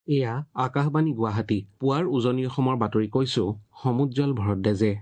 এয়া আকাশবাণী গুৱাহাটী পুৱাৰ উজনি অসমৰ বাতৰি কৈছো সমুজ্জ্বল ভৰদ্বাজে।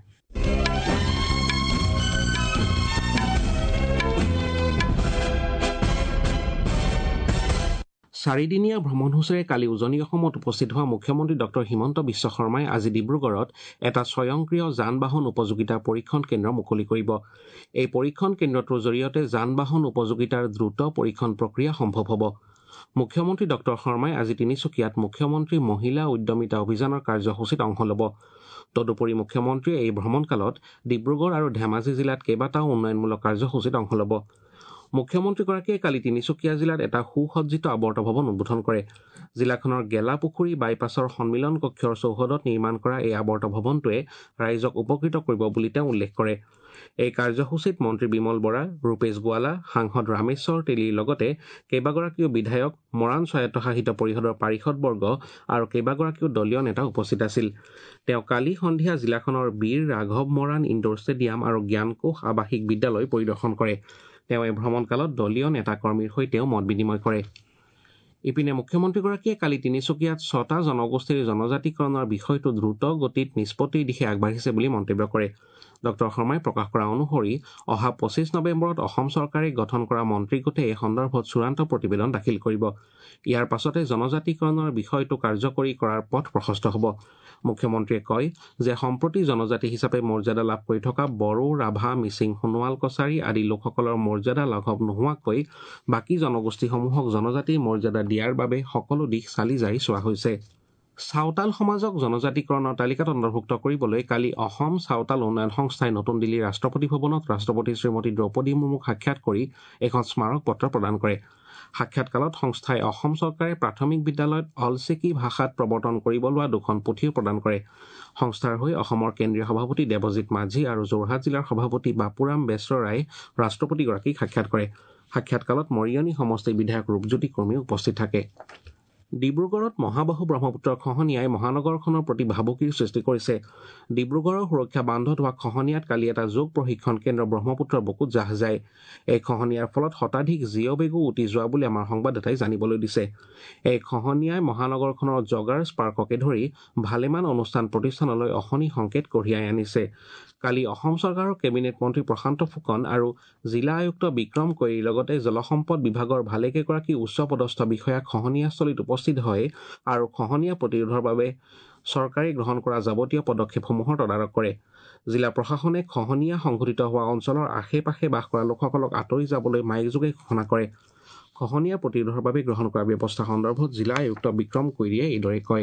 চাৰিদিনীয়া ভ্ৰমণসূচীৰে কালি উজনি অসমত উপস্থিত হোৱা মুখ্যমন্ত্ৰী ডক্টৰ হিমন্ত বিশ্ব শৰ্মাই আজি ডিব্ৰুগড়ত এটা স্বয়ংক্ৰিয় যান বাহন উপযোগিতা পৰীক্ষণ কেন্দ্ৰ মুকলি কৰিব। এই পৰীক্ষণ কেন্দ্ৰটোৰ জৰিয়তে যান বাহন উপযোগিতাৰ দ্ৰুত পৰীক্ষণ প্ৰক্ৰিয়া সম্ভৱ হ'ব। মুখ্যমন্ত্ৰী ডক্টৰ শৰ্মাই আজি তিনিচুকীয়াত মুখ্যমন্ত্ৰী মহিলা উদ্যমিতা অভিযানৰ কাৰ্যসূচীত অংশ ল'ব। তদুপৰি মুখ্যমন্ত্ৰীয়ে এই ভ্ৰমণকালত ডিব্ৰুগড় আৰু ধেমাজি জিলাত কেইবাটাও উন্নয়নমূলক কাৰ্যসূচীত অংশ ল'ব। মুখ্যমন্ত্ৰীগৰাকীয়ে কালি তিনিচুকীয়া জিলাত এটা সুসজ্জিত আৱৰ্ত ভৱন উদ্বোধন কৰে। জিলাখনৰ গেলাপুখুৰী বাইপাছৰ সন্মিলন কক্ষৰ চৌহদত নিৰ্মাণ কৰা এই আৱৰ্ত ভৱনটোৱে ৰাইজক উপকৃত কৰিব বুলি তেওঁ উল্লেখ কৰে। এই কাৰ্যসূচীত মন্ত্ৰী বিমল বৰা, ৰূপেশ গোৱালা, সাংসদ ৰামেশ্বৰ তেলীৰ লগতে কেইবাগৰাকীও বিধায়ক, মৰাণ স্বায়ত্তশাসিত পৰিষদৰ পাৰিষদবৰ্গ আৰু কেইবাগৰাকীও দলীয় নেতা উপস্থিত আছিল। তেওঁ কালি সন্ধিয়া জিলাখনৰ বীৰ ৰাঘৱ মৰাণ ইণ্ডোৰ ষ্টেডিয়াম আৰু জ্ঞানকোষ আৱাসিক বিদ্যালয় পৰিদৰ্শন কৰে। তেওঁ এই ভ্ৰমণকালত দলীয় নেতাকৰ্মীৰ সৈতেও মত বিনিময় কৰে। ইপিনে মুখ্যমন্ত্ৰীগৰাকীয়ে কালি তিনিচুকীয়াত 6টা জনগোষ্ঠীৰ জনজাতিকৰণৰ বিষয়টো দ্ৰুত গতিত নিষ্পত্তিৰ দিশে আগবাঢ়িছে বুলি মন্তব্য কৰে। ডক্টৰ শৰ্মাই প্ৰকাশ কৰা অনুসৰি অহা 25 নৱেম্বৰত অসম চৰকাৰে গঠন কৰা মন্ত্ৰী গোটে এই সন্দৰ্ভত চূড়ান্ত প্ৰতিবেদন দাখিল কৰিব। ইয়াৰ পাছতে জনজাতিকৰণৰ বিষয়টো কাৰ্যকৰী কৰাৰ পথ প্ৰশস্ত হ'ব। মুখ্যমন্ত্ৰীয়ে কয় যে সম্প্ৰতি জনজাতি হিচাপে মৰ্যাদা লাভ কৰি থকা বড়ো, ৰাভা, মিচিং, সোণোৱাল কছাৰী আদি লোকসকলৰ মৰ্যাদা লাঘৱ নোহোৱাকৈ বাকী জনগোষ্ঠীসমূহক জনজাতিৰ মৰ্যাদা দিয়াৰ বাবে সকলো দিশ চালি জাৰি চোৱা হৈছে। চাওতাল সমাজক জনজাতিকৰণৰ তালিকাত অন্তৰ্ভুক্ত কৰিবলৈ কালি অসম চাওতাল উন্নয়ন সংস্থাই নতুন দিল্লীৰ ৰাষ্ট্ৰপতি ভৱনত ৰাষ্ট্ৰপতি শ্ৰীমতী দ্ৰৌপদী মুৰ্মুক সাক্ষাৎ কৰি এখন স্মাৰক পত্ৰ প্ৰদান কৰে। সাক্ষাৎকালত সংস্থাই অসম চৰকাৰে প্ৰাথমিক বিদ্যালয়ত অলচিকি ভাষাত প্ৰৱৰ্তন কৰিব লোৱা 2খন পুথিও প্ৰদান কৰে। সংস্থাৰ হৈ অসমৰ কেন্দ্ৰীয় সভাপতি দেৱজিৎ মাঝি আৰু যোৰহাট জিলাৰ সভাপতি বাপুৰাম বেচৰাই ৰাষ্ট্ৰপতিগৰাকীক সাক্ষাৎ কৰে। সাক্ষাৎকালত মৰিয়নি সমষ্টিৰ বিধায়ক ৰূপজ্যোতি কুৰ্মীও উপস্থিত থাকে। ডিব্ৰুগড়ত মহাবাহু ব্ৰহ্মপুত্ৰৰ খহনীয়াই মহানগৰখনৰ প্ৰতি ভাবুকিৰ সৃষ্টি কৰিছে। ডিব্ৰুগড়ৰ সুৰক্ষা বান্ধত হোৱা খহনীয়াত কালি এটা যোগ প্ৰশিক্ষণ কেন্দ্ৰ ব্ৰহ্মপুত্ৰৰ বুকুত জাহ যায়। এই খহনীয়াৰ ফলত শতাধিক জিঅ' বেগো উটি যোৱা বুলি আমাৰ সংবাদদাতাই জানিবলৈ দিছে। এই খহনীয়াই মহানগৰখনৰ জগাৰ্ছ পাৰ্ককে ধৰি ভালেমান অনুষ্ঠান প্ৰতিষ্ঠানলৈ অশনি সংকেত কঢ়িয়াই আনিছে। কালি অসম চৰকাৰৰ কেবিনেট মন্ত্ৰী প্ৰশান্ত ফুকন আৰু জিলা আয়ুক্ত বিক্ৰম কৈৰীৰ লগতে জলসম্পদ বিভাগৰ ভালেকেইগৰাকী উচ্চপদস্থ বিষয়া খহনীয়াস্থলীত উপস্থিত হয় আৰু খহনীয়া প্ৰতিৰোধৰ বাবে চৰকাৰে গ্ৰহণ কৰা যাৱতীয় পদক্ষেপসমূহৰ তদাৰক কৰে। জিলা প্ৰশাসনে খহনীয়া সংঘটিত হোৱা অঞ্চলৰ আশে-পাশে বাস কৰা লোকসকলক আঁতৰি যাবলৈ মাইকযোগে ঘোষণা কৰে। খহনীয়া প্ৰতিৰোধৰ বাবে গ্ৰহণ কৰা ব্যৱস্থা সন্দৰ্ভত জিলা আয়ুক্ত বিক্ৰম কৈৰীয়ে এইদৰে কয়।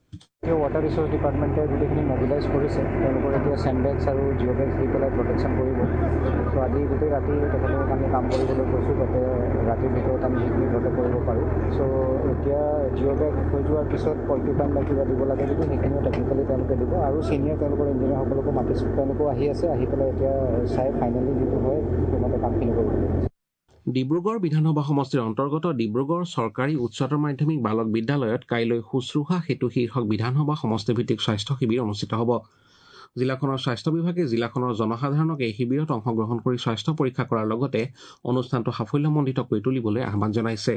ৱাটাৰ ৰিচোৰ্চ ডিপাৰ্টমেণ্টে গোটেইখিনি মবিলাইজ কৰিছে। তেওঁলোকৰ এতিয়া চেণ্ডবেগছ আৰু জিঅ' বেগছ দি পেলাই প্ৰটেকশ্যন কৰিব। ত' আজি গোটেই ৰাতি তেখেতলোকক আমি কাম কৰিবলৈ কৈছোঁ যাতে ৰাতিৰ ভিতৰত আমি সেইখিনি যাতে কৰিব পাৰোঁ। চ' এতিয়া জিঅ' বেগ হৈ যোৱাৰ পিছত পইণ্টিউটান বা কিবা দিব লাগে যদি সেইখিনিও টেকনিকেলি তেওঁলোকে দিব আৰু ছিনিয়ৰ তেওঁলোকৰ ইঞ্জিনিয়াৰসকলকো মাতিছোঁ। তেওঁলোকো আহি আছে, আহি পেলাই এতিয়া চাই ফাইনেলি যিটো হয় সেইমতে কামখিনি কৰিব লাগিব। ডিব্ৰুগড় বিধানসভা সমষ্টিৰ অন্তৰ্গত ডিব্ৰুগড় চৰকাৰী উচ্চতৰ মাধ্যমিক বালক বিদ্যালয়ত কাইলৈ শুশ্ৰূষা সেতু শীৰ্ষক বিধানসভা সমষ্টিভিত্তিক স্বাস্থ্য শিবিৰ অনুষ্ঠিত হ'ব। জিলাখনৰ স্বাস্থ্য বিভাগে জিলাখনৰ জনসাধাৰণক এই শিবিৰত অংশগ্ৰহণ কৰি স্বাস্থ্য পৰীক্ষা কৰাৰ লগতে অনুষ্ঠানটো সাফল্যমণ্ডিত কৰি তুলিবলৈ আহ্বান জনাইছে।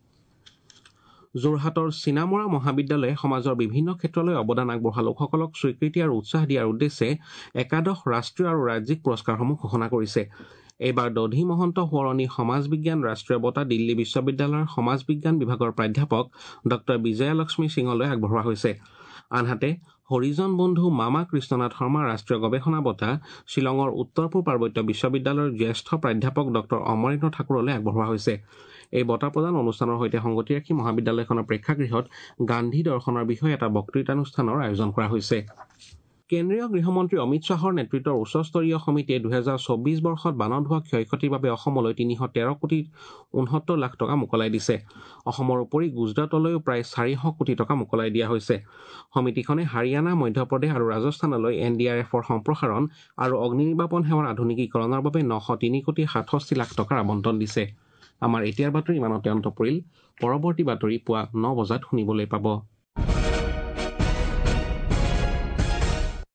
যোৰহাটৰ চিনামৰা মহাবিদ্যালয়ে সমাজৰ বিভিন্ন ক্ষেত্ৰলৈ অৱদান আগবঢ়োৱা লোকসকলক স্বীকৃতি আৰু উৎসাহ দিয়াৰ উদ্দেশ্যে একাদশ ৰাষ্ট্ৰীয় আৰু ৰাজ্যিক পুৰস্কাৰসমূহ ঘোষণা কৰিছে। এইবাৰ দধি মহন্ত সোঁৱৰণী সমাজ বিজ্ঞান ৰাষ্ট্ৰীয় বঁটা দিল্লী বিশ্ববিদ্যালয়ৰ সমাজ বিজ্ঞান বিভাগৰ প্ৰাধ্যাপক ডক্টৰ বিজয়ালক্ষ্মী সিঙলৈ আগবঢ়োৱা হৈছে। আনহাতে হৰিজন বন্ধু মামা কৃষ্ণনাথ শৰ্মা ৰাষ্ট্ৰীয় গৱেষণা বঁটা শ্বিলঙৰ উত্তৰ পূব পাৰ্বত্য বিশ্ববিদ্যালয়ৰ জ্যেষ্ঠ প্ৰাধ্যাপক ডক্টৰ অমৰেন্দ্ৰ ঠাকুৰলৈ আগবঢ়োৱা হৈছে। এই বঁটা প্ৰদান অনুষ্ঠানৰ সৈতে সংগতি ৰাখি মহাবিদ্যালয়খনৰ প্ৰেক্ষাগৃহত গান্ধী দৰ্শনৰ বিষয়ে এটা বক্তৃতানুষ্ঠানৰ আয়োজন কৰা হৈছে। কেন্দ্ৰীয় গৃহমন্ত্ৰী অমিত শ্বাহৰ নেতৃত্বৰ উচ্চস্তৰীয় সমিতিয়ে 2024 বৰ্ষত বানত হোৱা ক্ষয়-ক্ষতিৰ বাবে অসমলৈ 313 কোটি 69 লাখ টকা মোকলাই দিছে। অসমৰ উপৰি গুজৰাটলৈও প্ৰায় 400 কোটি টকা মোকলাই দিয়া হৈছে। সমিতিখনে হাৰিয়ানা, মধ্যপ্ৰদেশ আৰু ৰাজস্থানলৈ NDRFৰ সম্প্ৰসাৰণ আৰু অগ্নি নিৰ্বাপন সেৱাৰ আধুনিকীকৰণৰ বাবে 903 কোটি 67 লাখ টকাৰ আবণ্টন দিছে। আমাৰ এতিয়াৰ বাতৰি ইমানতে অন্ত পৰিল। পৰৱৰ্তী বাতৰি পুৱা 9 বজাত শুনিবলৈ পাব।